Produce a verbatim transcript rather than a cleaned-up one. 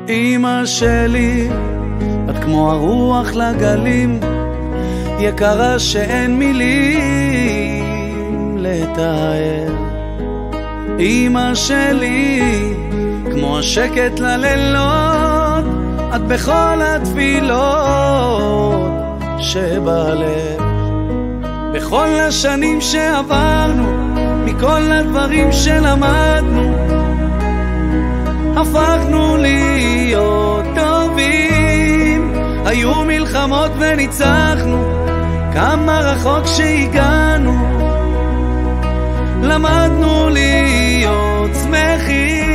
אמא שלי, את כמו הרוח לגלים, יקרה שאין מילים לתאר. אמא שלי, כמו השקט ללילות, את בכל התפילות שבלב. בכל השנים שעברנו, מכל הדברים שלמדנו, הפכנו להיות טובים. היו מלחמות וניצחנו, כמה רחוק שהגענו, למדנו להיות שמחים.